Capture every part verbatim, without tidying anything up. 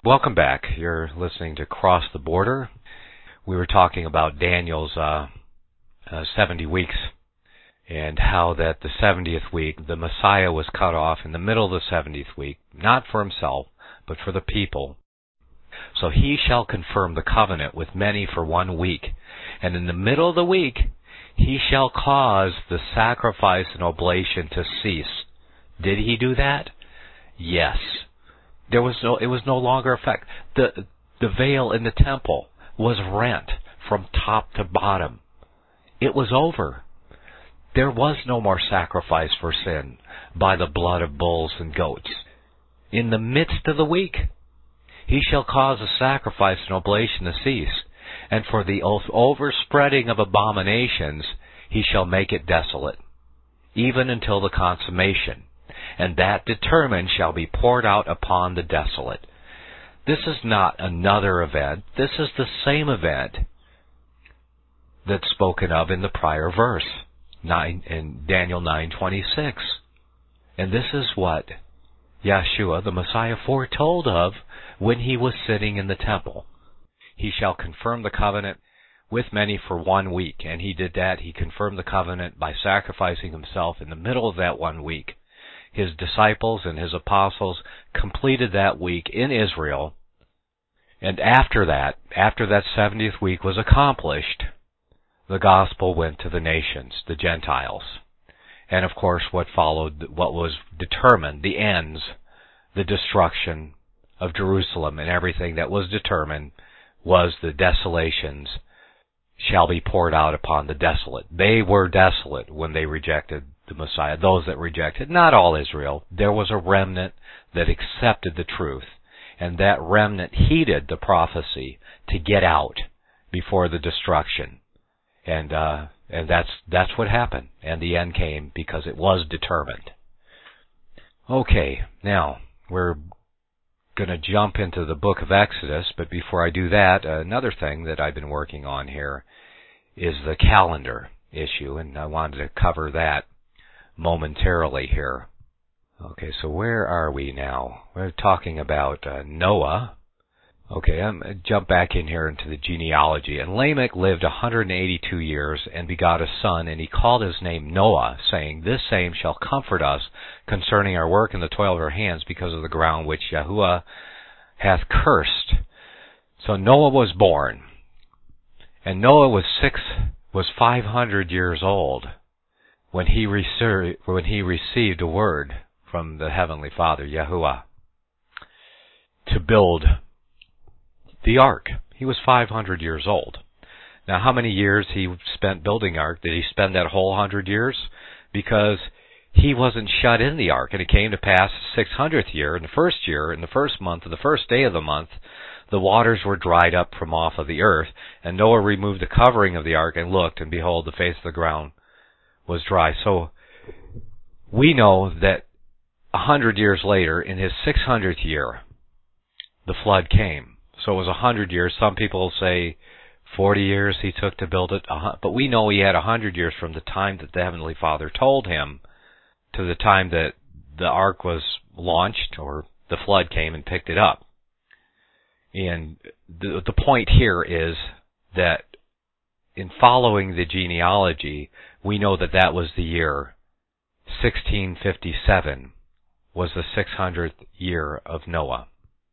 Welcome back. You're listening to Cross the Border. We were talking about Daniel's uh, uh, seventy weeks and how that the seventieth week, the Messiah was cut off in the middle of the seventieth week, not for himself, but for the people. So he shall confirm the covenant with many for one week. And in the middle of the week, he shall cause the sacrifice and oblation to cease. Did he do that? Yes. There was no, it was no longer effect. The, the veil in the temple was rent from top to bottom. It was over. There was no more sacrifice for sin by the blood of bulls and goats. In the midst of the week, he shall cause a sacrifice and oblation to cease, and for the overspreading of abominations he shall make it desolate, even until the consummation. And that determined shall be poured out upon the desolate. This is not another event. This is the same event that's spoken of in the prior verse, nine, in Daniel nine twenty-six. And this is what Yeshua, the Messiah, foretold of when he was sitting in the temple. He shall confirm the covenant with many for one week. And he did that. He confirmed the covenant by sacrificing himself in the middle of that one week. His disciples and his apostles completed that week in Israel. And after that, after that seventieth week was accomplished, the gospel went to the nations, the Gentiles. And of course, what followed, what was determined, the ends, the destruction of Jerusalem and everything that was determined was the desolations shall be poured out upon the desolate. They were desolate when they rejected the Messiah, those that rejected, not all Israel. There was a remnant that accepted the truth, and that remnant heeded the prophecy to get out before the destruction. And uh, and that's that's what happened, and the end came because it was determined. Okay, now we're going to jump into the book of Exodus, but before I do that, another thing that I've been working on here is the calendar issue, and I wanted to cover that momentarily here. Okay, so where are we now? We're talking about uh, Noah. Okay, I'm going to jump back in here into the genealogy. And Lamech lived one hundred eighty-two years and begot a son, and he called his name Noah, saying, This same shall comfort us concerning our work and the toil of our hands because of the ground which Yahuwah hath cursed. So Noah was born, and Noah was six was five hundred years old when he received when he received a word from the Heavenly Father, Yahuwah, to build the ark. He was five hundred years old. Now, how many years he spent building the ark? Did he spend that whole hundred years? Because he wasn't shut in the ark, and it came to pass the six hundredth year, in the first year, in the first month, in the first day of the month, the waters were dried up from off of the earth, and Noah removed the covering of the ark and looked, and behold, the face of the ground was dry. So we know that a hundred years later, in his six hundredth year, the flood came. So it was a hundred years. Some people say forty years he took to build it, but we know he had a hundred years from the time that the Heavenly Father told him to the time that the ark was launched or the flood came and picked it up. And the, the point here is that in following the genealogy, we know that that was the year sixteen fifty-seven was the six hundredth year of Noah.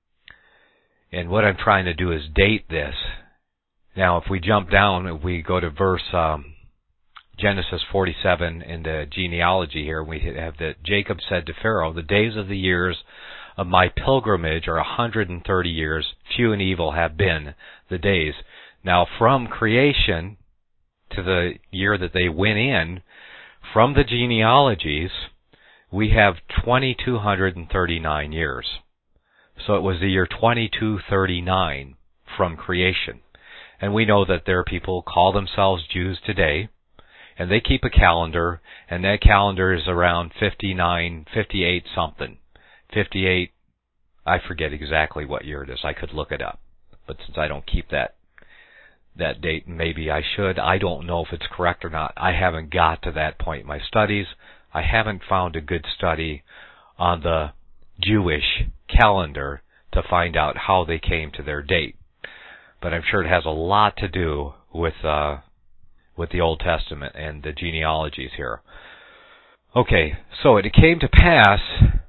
And what I'm trying to do is date this. Now, if we jump down, if we go to verse um, Genesis forty-seven in the genealogy here, we have that Jacob said to Pharaoh, The days of the years of my pilgrimage are one hundred thirty years. Few and evil have been the days. Now, from creation to the year that they went in, from the genealogies, we have two thousand two hundred thirty-nine years. So it was the year twenty-two thirty-nine from creation. And we know that there are people who call themselves Jews today, and they keep a calendar, and that calendar is around fifty-nine, fifty-eight something. fifty-eight, I forget exactly what year it is. I could look it up. But since I don't keep that that date, maybe I should. I don't know if it's correct or not. I haven't got to that point in my studies. I haven't found a good study on the Jewish calendar to find out how they came to their date. But I'm sure it has a lot to do with uh, with the Old Testament and the genealogies here. Okay, so it came to pass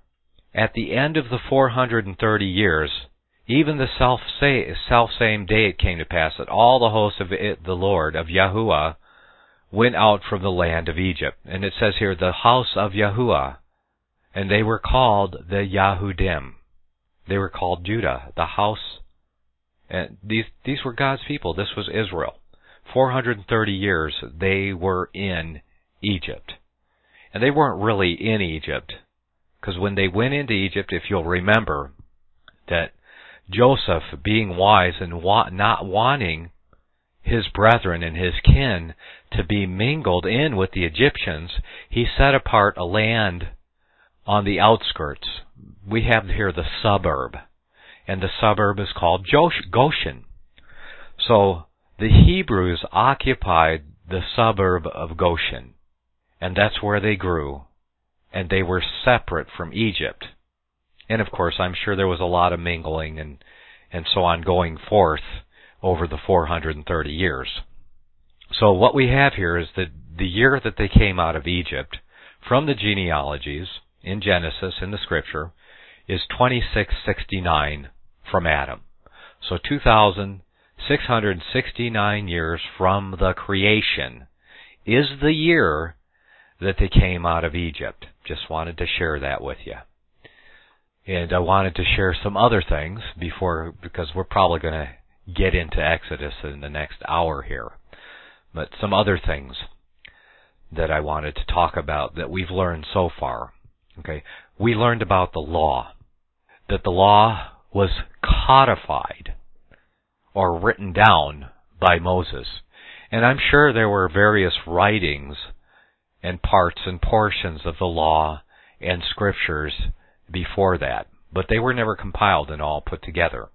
at the end of the four hundred thirty years, even the self self same day it came to pass that all the hosts of it, the Lord of Yahuwah went out from the land of Egypt. And it says here, the house of Yahuwah, and they were called the Yahudim. They were called Judah, the house. And these these were God's people. This was Israel. four hundred thirty years they were in Egypt. And they weren't really in Egypt, because when they went into Egypt, if you'll remember, that Joseph, being wise and wa- not wanting his brethren and his kin to be mingled in with the Egyptians, he set apart a land on the outskirts. We have here the suburb, and the suburb is called Goshen. So the Hebrews occupied the suburb of Goshen, and that's where they grew, and they were separate from Egypt. And of course, I'm sure there was a lot of mingling and, and so on going forth over the four hundred thirty years. So what we have here is that the year that they came out of Egypt, from the genealogies in Genesis, in the scripture, is twenty-six sixty-nine from Adam. So two thousand six hundred sixty-nine years from the creation is the year that they came out of Egypt. Just wanted to share that with you. And I wanted to share some other things before, because we're probably going to get into Exodus in the next hour here. But some other things that I wanted to talk about that we've learned so far. Okay, we learned about the law, that the law was codified or written down by Moses. And I'm sure there were various writings and parts and portions of the law and scriptures before that, but they were never compiled and all put together.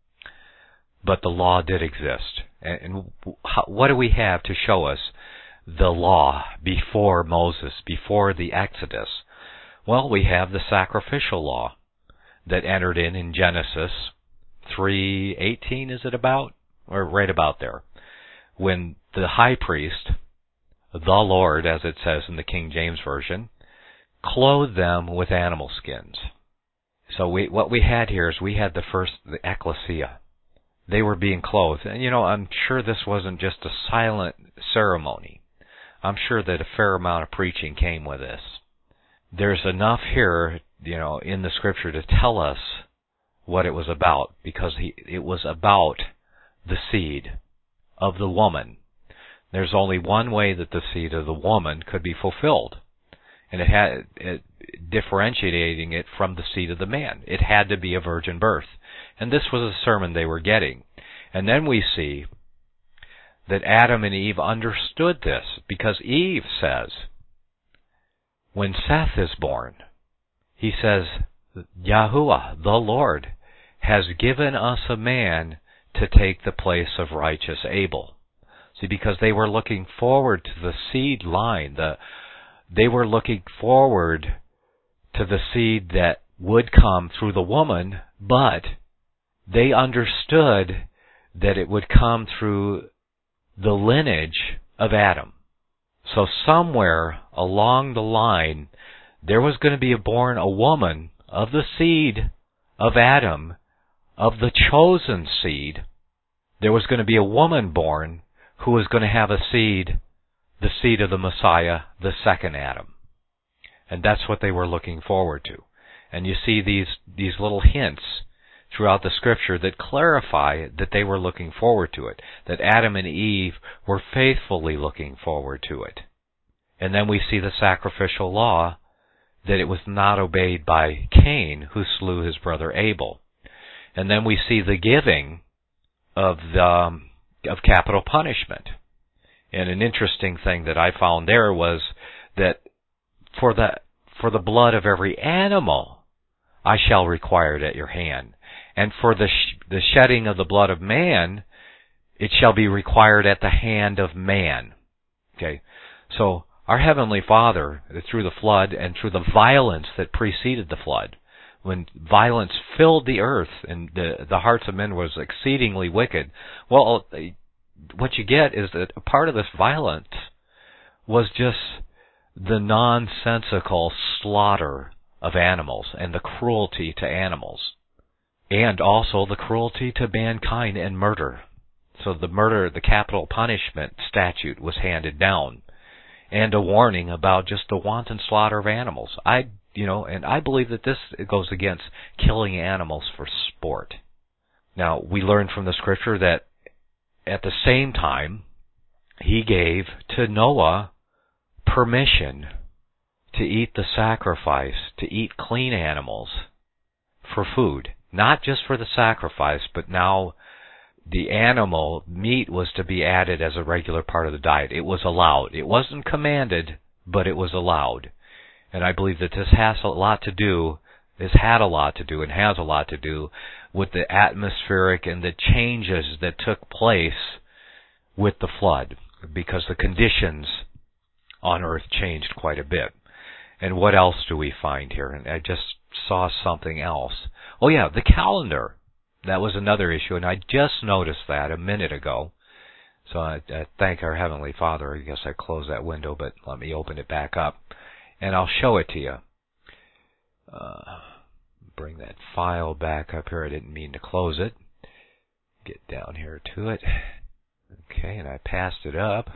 But the law did exist. And what do we have to show us the law before Moses, before the Exodus? Well, we have the sacrificial law that entered in in Genesis three eighteen, is it about? Or right about there. When the high priest, the Lord, as it says in the King James Version, clothed them with animal skins. So we, what we had here is we had the first, the ecclesia. They were being clothed. And, you know, I'm sure this wasn't just a silent ceremony. I'm sure that a fair amount of preaching came with this. There's enough here, you know, in the scripture to tell us what it was about, because he, it was about the seed of the woman. There's only one way that the seed of the woman could be fulfilled, and it had it, differentiating it from the seed of the man. It had to be a virgin birth, and this was a sermon they were getting. And then we see that Adam and Eve understood this, because Eve says, when Seth is born, he says, Yahuwah, the Lord, has given us a man to take the place of righteous Abel. See, because they were looking forward to the seed line. The, they were looking forward to the seed that would come through the woman, but they understood that it would come through the lineage of Adam. So somewhere along the line, there was going to be born a woman of the seed of Adam, of the chosen seed. There was going to be a woman born who was going to have a seed, the seed of the Messiah, the second Adam. And that's what they were looking forward to. And you see these, these little hints throughout the scripture that clarify that they were looking forward to it, that Adam and Eve were faithfully looking forward to it. And then we see the sacrificial law, that it was not obeyed by Cain, who slew his brother Abel. And then we see the giving of the, um, of capital punishment. And an interesting thing that I found there was that for the for the blood of every animal I shall require it at your hand, and for the sh- the shedding of the blood of man it shall be required at the hand of man. Okay, so our Heavenly Father, through the flood and through the violence that preceded the flood, when violence filled the earth and the, the hearts of men was exceedingly wicked, well, what you get is that a part of this violence was just the nonsensical slaughter of animals and the cruelty to animals, and also the cruelty to mankind and murder. So the murder, the capital punishment statute was handed down, and a warning about just the wanton slaughter of animals. I, you know, and I believe that this goes against killing animals for sport. Now, we learn from the scripture that at the same time, he gave to Noah permission to eat the sacrifice, to eat clean animals for food. Not just for the sacrifice, but now the animal meat was to be added as a regular part of the diet. It was allowed. It wasn't commanded, but it was allowed. And I believe that this has a lot to do, this had a lot to do and has a lot to do with the atmospheric and the changes that took place with the flood, because the conditions on earth changed quite a bit. And what else do we find here? And I just saw something else. Oh yeah, the calendar. That was another issue, and I just noticed that a minute ago. So I, I thank our Heavenly Father. I guess I closed that window, but let me open it back up, and I'll show it to you. Uh, bring that file back up here. I didn't mean to close it. Get down here to it. Okay, and I passed it up.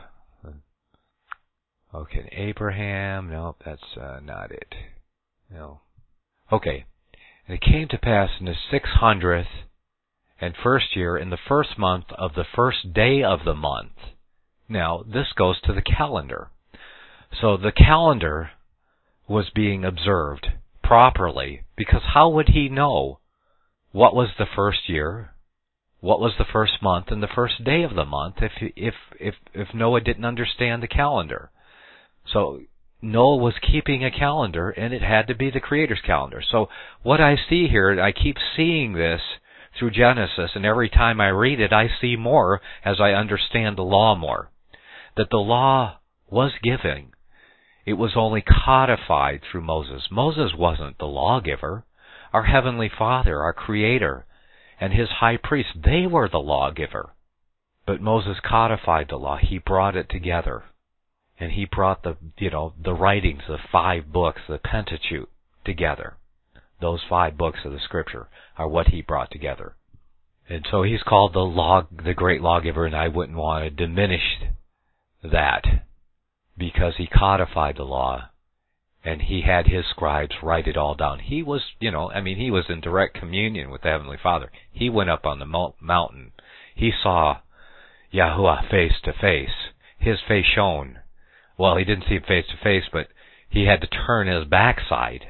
Okay, Abraham. Nope, that's uh, not it. No. Okay. And it came to pass in the six hundredth and first year, in the first month of the first day of the month. Now, this goes to the calendar. So the calendar was being observed properly, because how would he know what was the first year, what was the first month, and the first day of the month if if if if Noah didn't understand the calendar? So Noah was keeping a calendar, and it had to be the Creator's calendar. So what I see here, I keep seeing this through Genesis, and every time I read it, I see more as I understand the law more. That the law was given. It was only codified through Moses. Moses wasn't the lawgiver. Our Heavenly Father, our Creator, and His high priest, they were the lawgiver. But Moses codified the law. He brought it together. And he brought the, you know, the writings, the five books, the Pentateuch, together. Those five books of the Scripture are what he brought together. And so he's called the law, the great lawgiver, and I wouldn't want to diminish that, because he codified the law, and he had his scribes write it all down. He was, you know, I mean, he was in direct communion with the Heavenly Father. He went up on the mountain. He saw Yahuwah face to face. His face shone. Well, he didn't see him face to face, but he had to turn his backside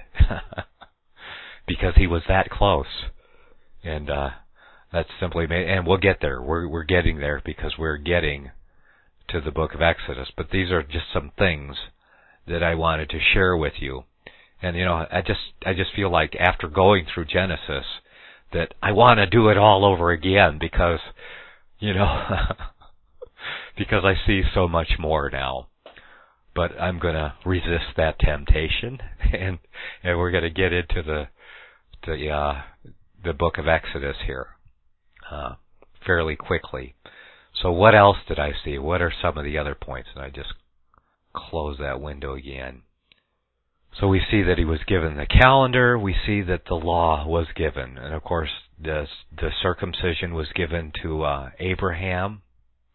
because he was that close. And uh, that's simply made, and we'll get there. We're we're getting there because we're getting to the book of Exodus. But these are just some things that I wanted to share with you. And you know, I just I just feel like after going through Genesis that I want to do it all over again, because you know because I see so much more now. But I'm going to resist that temptation, and and we're going to get into the the uh, the book of Exodus here uh, fairly quickly. So what else did I see? What are some of the other points? And I just close that window again. So we see that he was given the calendar. We see that the law was given, and of course the the circumcision was given to uh, Abraham,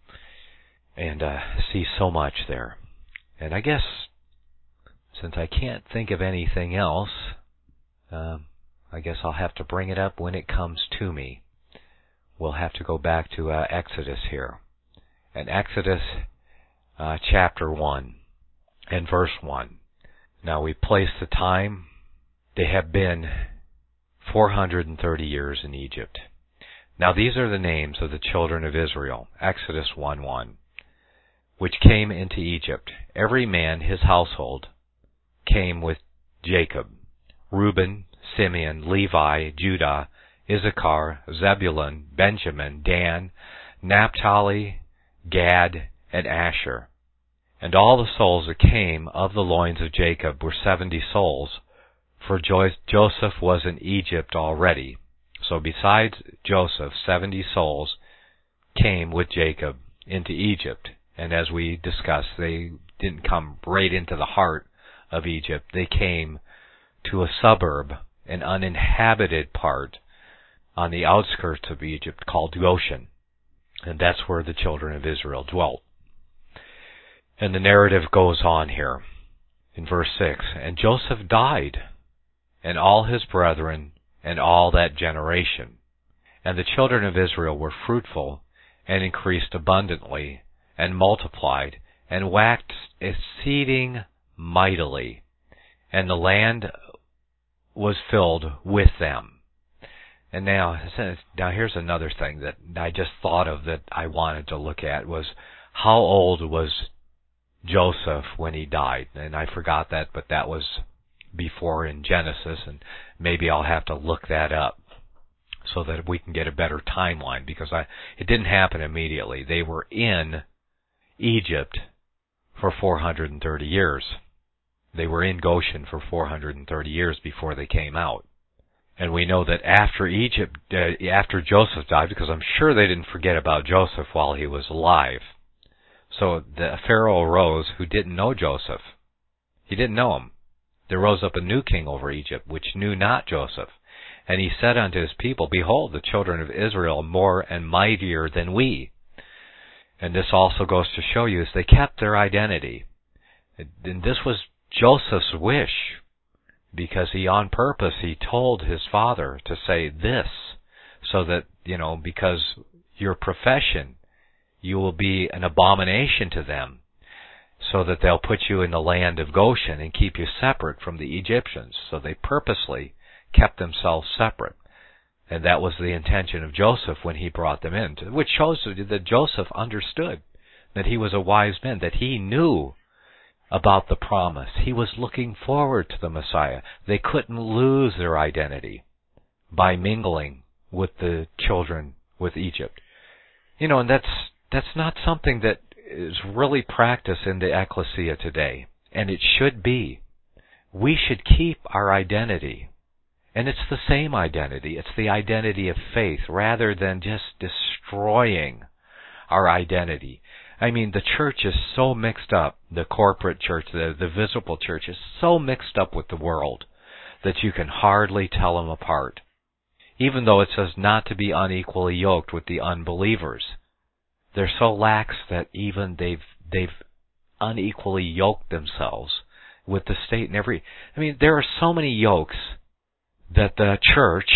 and uh, see so much there. And I guess, since I can't think of anything else, um, I guess I'll have to bring it up when it comes to me. We'll have to go back to uh, Exodus here. And Exodus uh, chapter one and verse one. Now we place the time. They have been four hundred thirty years in Egypt. Now these are the names of the children of Israel. Exodus one one. Which came into Egypt, every man his household came with Jacob, Reuben, Simeon, Levi, Judah, Issachar, Zebulun, Benjamin, Dan, Naphtali, Gad, and Asher. And all the souls that came of the loins of Jacob were seventy souls, For jo- Joseph was in Egypt already. So besides Joseph, seventy souls came with Jacob into Egypt. And as we discussed, they didn't come right into the heart of Egypt. They came to a suburb, an uninhabited part on the outskirts of Egypt called Goshen. And that's where the children of Israel dwelt. And the narrative goes on here in verse six. And Joseph died, and all his brethren, and all that generation. And the children of Israel were fruitful, and increased abundantly, and multiplied, and waxed exceeding mightily. And the land was filled with them. And now, now here's another thing that I just thought of that I wanted to look at was how old was Joseph when he died? And I forgot that, but that was before in Genesis, and maybe I'll have to look that up so that we can get a better timeline, because I it didn't happen immediately. They were in Egypt for four hundred thirty years. They were in Goshen for four hundred thirty years before they came out. And we know that after Egypt, uh, after Joseph died, because I'm sure they didn't forget about Joseph while he was alive. So the Pharaoh arose who didn't know Joseph. He didn't know him. There rose up a new king over Egypt, which knew not Joseph. And he said unto his people, Behold, the children of Israel are more and mightier than we. And this also goes to show you is they kept their identity. And this was Joseph's wish, because he on purpose, he told his father to say this, so that, you know, because your profession, you will be an abomination to them, so that they'll put you in the land of Goshen and keep you separate from the Egyptians. So they purposely kept themselves separate. And that was the intention of Joseph when he brought them in, which shows that Joseph understood that he was a wise man, that he knew about the promise. He was looking forward to the Messiah. They couldn't lose their identity by mingling with the children with Egypt. You know, and that's that's not something that is really practiced in the ecclesia today, and it should be. We should keep our identity, and it's the same identity. It's the identity of faith, rather than just destroying our identity. I mean, the church is so mixed up, the corporate church, the, the visible church is so mixed up with the world that you can hardly tell them apart. Even though it says not to be unequally yoked with the unbelievers. They're so lax that even they've they've unequally yoked themselves with the state and every... I mean, there are so many yokes that the church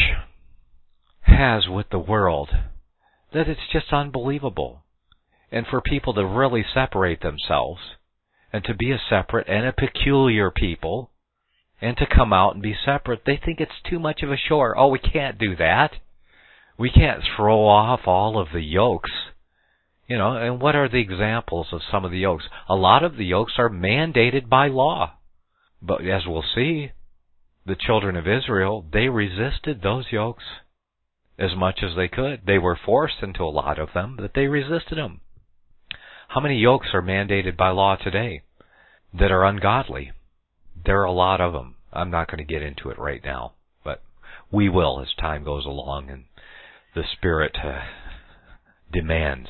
has with the world that it's just unbelievable. And for people to really separate themselves, and to be a separate and a peculiar people, and to come out and be separate, they think it's too much of a chore. Oh, we can't do that. We can't throw off all of the yokes. You know, and what are the examples of some of the yokes? A lot of the yokes are mandated by law. But as we'll see, the children of Israel, they resisted those yokes as much as they could. They were forced into a lot of them, but they resisted them. How many yokes are mandated by law today that are ungodly? There are a lot of them. I'm not going to get into it right now, but we will as time goes along and the Spirit uh, demands.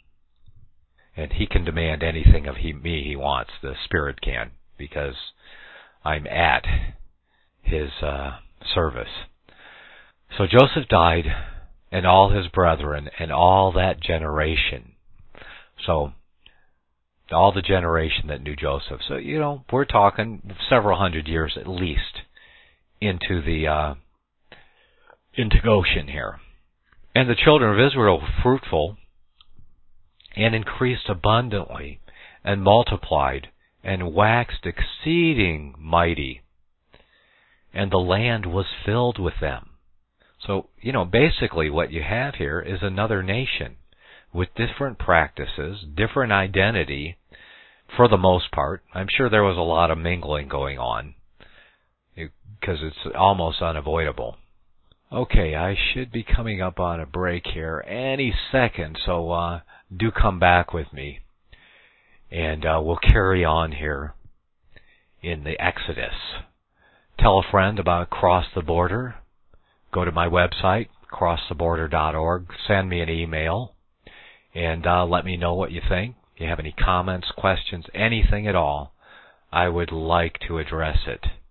And He can demand anything of he, me He wants. The Spirit can, because I'm at His uh, service. So Joseph died, and all his brethren, and all that generation. So, all the generation that knew Joseph. So, you know, we're talking several hundred years at least into the uh, into Goshen here. And the children of Israel were fruitful and increased abundantly and multiplied and waxed exceeding mighty, and the land was filled with them. So, you know, basically what you have here is another nation with different practices, different identity, for the most part. I'm sure there was a lot of mingling going on, because it's almost unavoidable. Okay, I should be coming up on a break here any second, so uh, do come back with me, and uh, we'll carry on here in the Exodus. Tell a friend about Cross the Border. Go to my website, cross the border dot org. Send me an email and uh, let me know what you think. If you have any comments, questions, anything at all, I would like to address it.